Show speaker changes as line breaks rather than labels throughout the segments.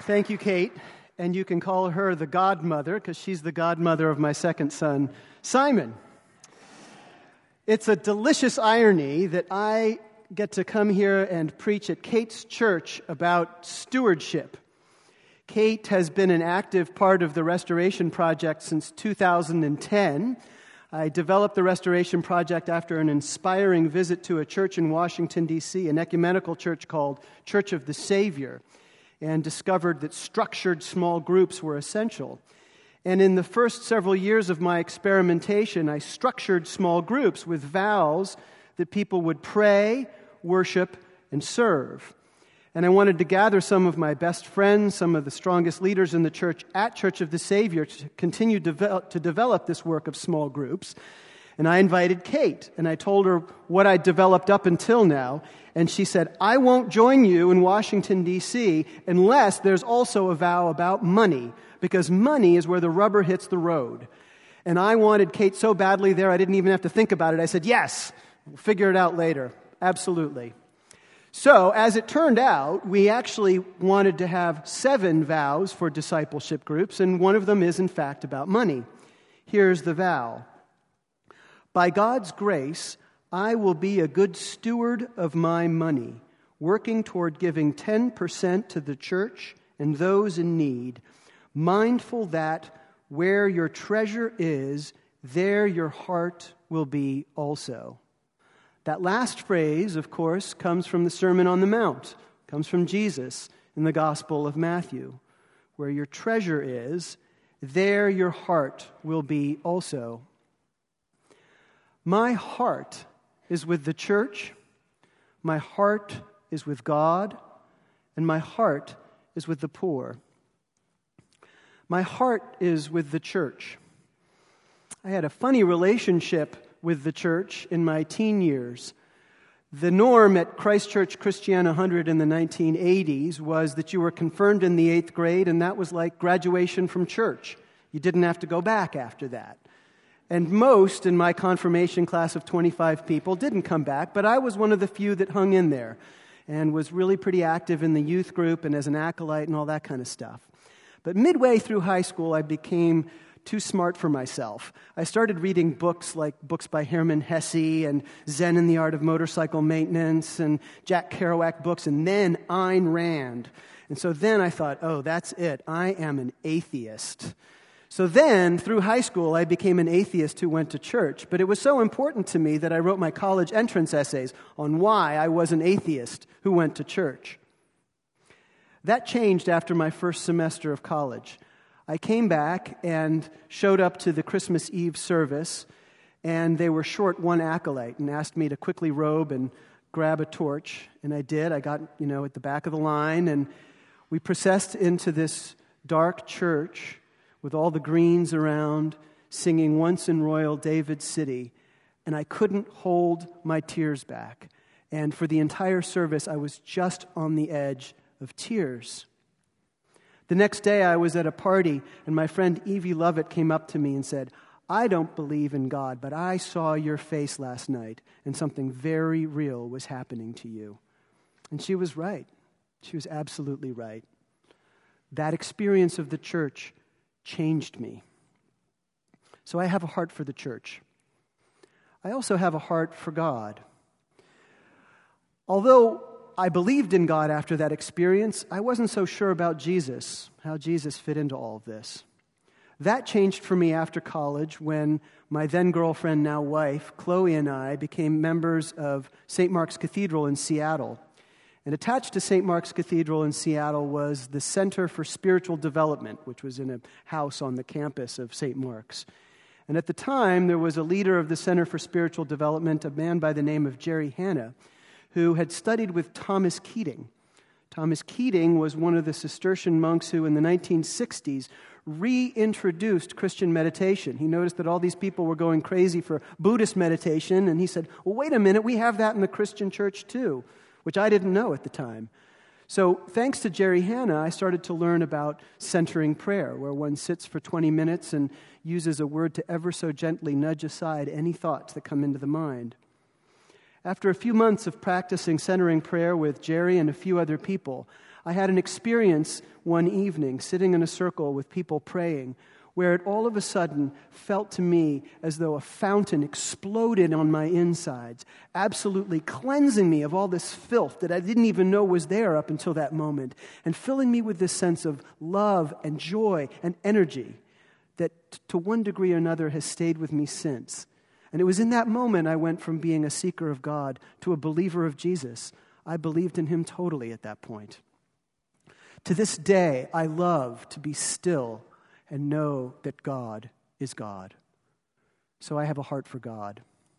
Thank you, Kate. And you can call her the godmother because she's the godmother of my second son, Simon. It's a delicious irony that I get to come here and preach at Kate's church about stewardship. Kate has been an active part of the restoration project since 2010. I developed the restoration project after an inspiring visit to a church in Washington, D.C., an ecumenical church called Church of the Savior, and discovered that structured small groups were essential. And in the first several years of my experimentation, I structured small groups with vows that people would pray, worship, and serve. And I wanted to gather some of my best friends, some of the strongest leaders in the church at Church of the Savior to continue to develop this work of small groups. And I invited Kate, and I told her what I developed up until now. And she said, I won't join you in Washington, D.C. unless there's also a vow about money, because money is where the rubber hits the road. And I wanted Kate so badly there, I didn't even have to think about it. I said, yes, we'll figure it out later. Absolutely. So, as it turned out, we actually wanted to have 7 vows for discipleship groups, and one of them is, in fact, about money. Here's the vow. By God's grace, I will be a good steward of my money, working toward giving 10% to the church and those in need, mindful that where your treasure is, there your heart will be also. That last phrase, of course, comes from the Sermon on the Mount, comes from Jesus in the Gospel of Matthew. Where your treasure is, there your heart will be also. My heart is with the church, my heart is with God, and my heart is with the poor. My heart is with the church. I had a funny relationship with the church in my teen years. The norm at Christ Church Christiana 100 in the 1980s was that you were confirmed in the 8th grade, and that was like graduation from church. You didn't have to go back after that. And most in my confirmation class of 25 people didn't come back, but I was one of the few that hung in there and was really pretty active in the youth group and as an acolyte and all that kind of stuff. But midway through high school, I became too smart for myself. I started reading books like books by Hermann Hesse and Zen and the Art of Motorcycle Maintenance and Jack Kerouac books, and then Ayn Rand. And so then I thought, oh, that's it. I am an atheist. So then, through high school, I became an atheist who went to church. But it was so important to me that I wrote my college entrance essays on why I was an atheist who went to church. That changed after my first semester of college. I came back and showed up to the Christmas Eve service, and they were short one acolyte and asked me to quickly robe and grab a torch. And I did. I got, at the back of the line, and we processed into this dark church with all the greens around, singing Once in Royal David City, and I couldn't hold my tears back. And for the entire service, I was just on the edge of tears. The next day, I was at a party, and my friend Evie Lovett came up to me and said, I don't believe in God, but I saw your face last night, and something very real was happening to you. And she was right. She was absolutely right. That experience of the church changed me. So I have a heart for the church. I also have a heart for God. Although I believed in God after that experience, I wasn't so sure about Jesus, how Jesus fit into all of this. That changed for me after college when my then girlfriend, now wife, Chloe, and I became members of St. Mark's Cathedral in Seattle. And attached to St. Mark's Cathedral in Seattle was the Center for Spiritual Development, which was in a house on the campus of St. Mark's. And at the time, there was a leader of the Center for Spiritual Development, a man by the name of Jerry Hanna, who had studied with Thomas Keating. Thomas Keating was one of the Cistercian monks who, in the 1960s, reintroduced Christian meditation. He noticed that all these people were going crazy for Buddhist meditation, and he said, well, wait a minute, we have that in the Christian church too, which I didn't know at the time. So thanks to Jerry Hanna, I started to learn about centering prayer, where one sits for 20 minutes and uses a word to ever so gently nudge aside any thoughts that come into the mind. After a few months of practicing centering prayer with Jerry and a few other people, I had an experience one evening sitting in a circle with people praying where it all of a sudden felt to me as though a fountain exploded on my insides, absolutely cleansing me of all this filth that I didn't even know was there up until that moment, and filling me with this sense of love and joy and energy that to one degree or another has stayed with me since. And it was in that moment I went from being a seeker of God to a believer of Jesus. I believed in him totally at that point. To this day, I love to be still and know that God is God. So I have a heart for God.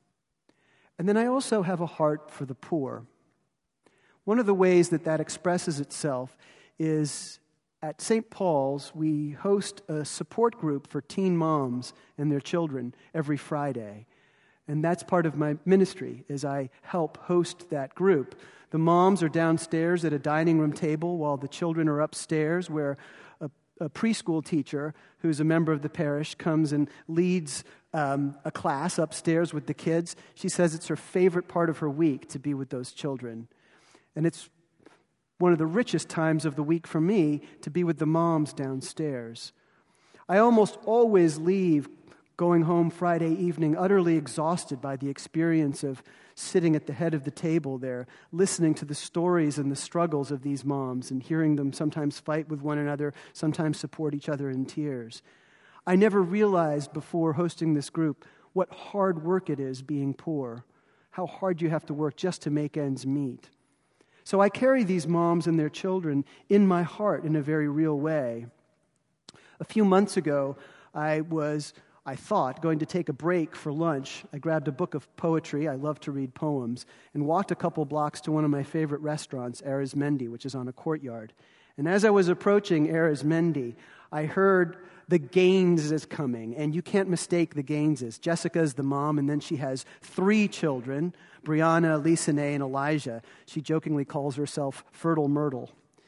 And then I also have a heart for the poor. One of the ways that that expresses itself is at St. Paul's, we host a support group for teen moms and their children every Friday. And that's part of my ministry, is I help host that group. The moms are downstairs at a dining room table while the children are upstairs, where a preschool teacher who's a member of the parish comes and leads a class upstairs with the kids. She says it's her favorite part of her week to be with those children. And it's one of the richest times of the week for me to be with the moms downstairs. I almost always leave going home Friday evening utterly exhausted by the experience of sitting at the head of the table there, listening to the stories and the struggles of these moms and hearing them sometimes fight with one another, sometimes support each other in tears. I never realized before hosting this group what hard work it is being poor, how hard you have to work just to make ends meet. So I carry these moms and their children in my heart in a very real way. A few months ago, I thought, going to take a break for lunch. I grabbed a book of poetry, I love to read poems, and walked a couple blocks to one of my favorite restaurants, Arizmendi, which is on a courtyard. And as I was approaching Arizmendi, I heard the Gaineses coming, and you can't mistake the Gaineses. Jessica is the mom, and then she has 3 children, Brianna, Lisane, and Elijah. She jokingly calls herself Fertile Myrtle.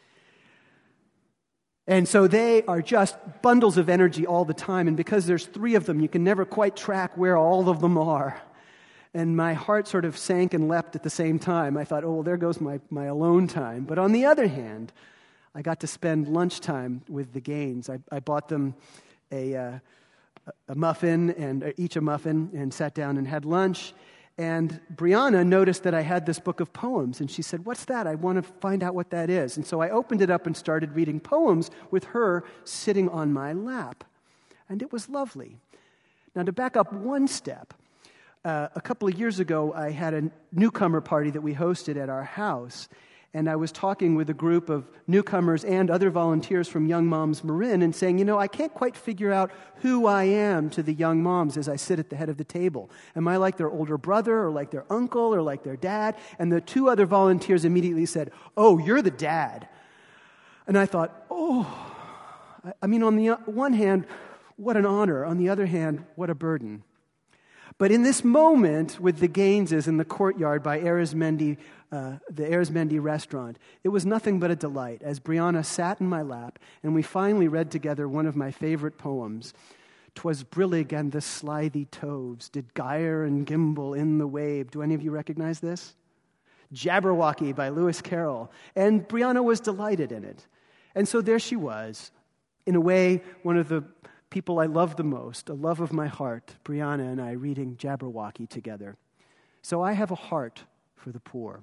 And so they are just bundles of energy all the time. And because there's 3 of them, you can never quite track where all of them are. And my heart sort of sank and leapt at the same time. I thought, oh, well, there goes my alone time. But on the other hand, I got to spend lunchtime with the Gaines. I bought them a muffin, and each a muffin, and sat down and had lunch. And Brianna noticed that I had this book of poems, and she said, "What's that? I want to find out what that is." And so I opened it up and started reading poems with her sitting on my lap. And it was lovely. Now, to back up one step, a couple of years ago, I had a newcomer party that we hosted at our house, and I was talking with a group of newcomers and other volunteers from Young Moms Marin and saying, I can't quite figure out who I am to the young moms as I sit at the head of the table. Am I like their older brother or like their uncle or like their dad? And the 2 other volunteers immediately said, "Oh, you're the dad." And I thought, on the one hand, what an honor. On the other hand, what a burden. But in this moment with the Gaineses in the courtyard by Arizmendi, the Arizmendi restaurant, it was nothing but a delight as Brianna sat in my lap and we finally read together one of my favorite poems. "'Twas brillig and the slithy toves did gyre and gimble in the wave." Do any of you recognize this? Jabberwocky by Lewis Carroll. And Brianna was delighted in it. And so there she was, in a way, one of the people I love the most, a love of my heart, Brianna and I reading Jabberwocky together. So I have a heart for the poor.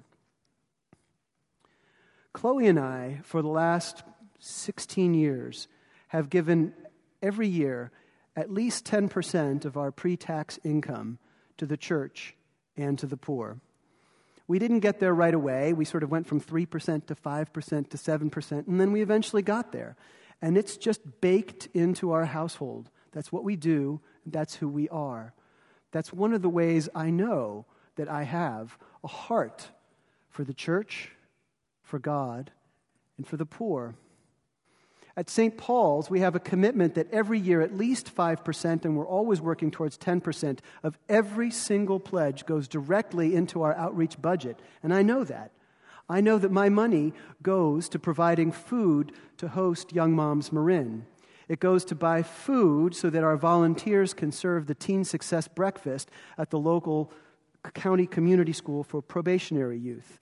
Chloe and I, for the last 16 years, have given every year at least 10% of our pre-tax income to the church and to the poor. We didn't get there right away. We sort of went from 3% to 5% to 7%, and then we eventually got there. And it's just baked into our household. That's what we do. That's who we are. That's one of the ways I know that I have a heart for the church, for God, and for the poor. At St. Paul's, we have a commitment that every year at least 5%, and we're always working towards 10%, of every single pledge goes directly into our outreach budget. And I know that. I know that my money goes to providing food to host Young Moms Marin. It goes to buy food so that our volunteers can serve the Teen Success Breakfast at the local county community school for probationary youth.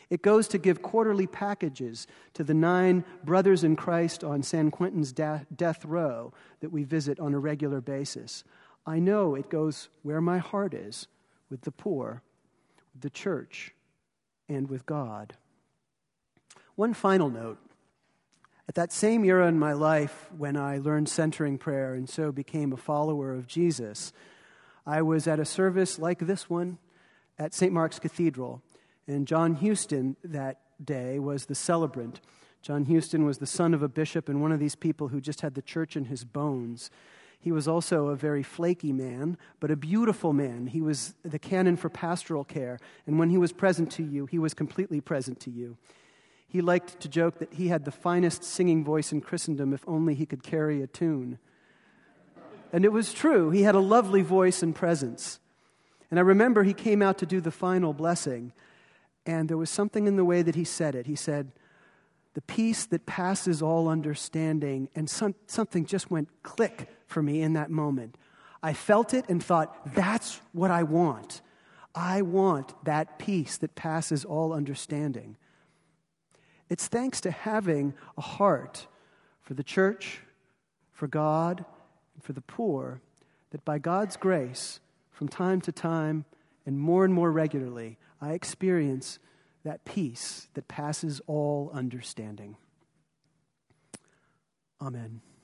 It goes to give quarterly packages to the 9 brothers in Christ on San Quentin's death row that we visit on a regular basis. I know it goes where my heart is, with the poor, with the church, and with God. One final note. At that same era in my life when I learned centering prayer and so became a follower of Jesus, I was at a service like this one at St. Mark's Cathedral, and John Houston that day was the celebrant. John Houston was the son of a bishop and one of these people who just had the church in his bones. He was also a very flaky man, but a beautiful man. He was the canon for pastoral care, and when he was present to you, he was completely present to you. He liked to joke that he had the finest singing voice in Christendom if only he could carry a tune. And it was true. He had a lovely voice and presence. And I remember he came out to do the final blessing, and there was something in the way that he said it. He said, "The peace that passes all understanding," and something just went click for me in that moment. I felt it and thought, that's what I want. I want that peace that passes all understanding. It's thanks to having a heart for the church, for God, and for the poor, that by God's grace, from time to time and more regularly, I experience that peace that passes all understanding. Amen.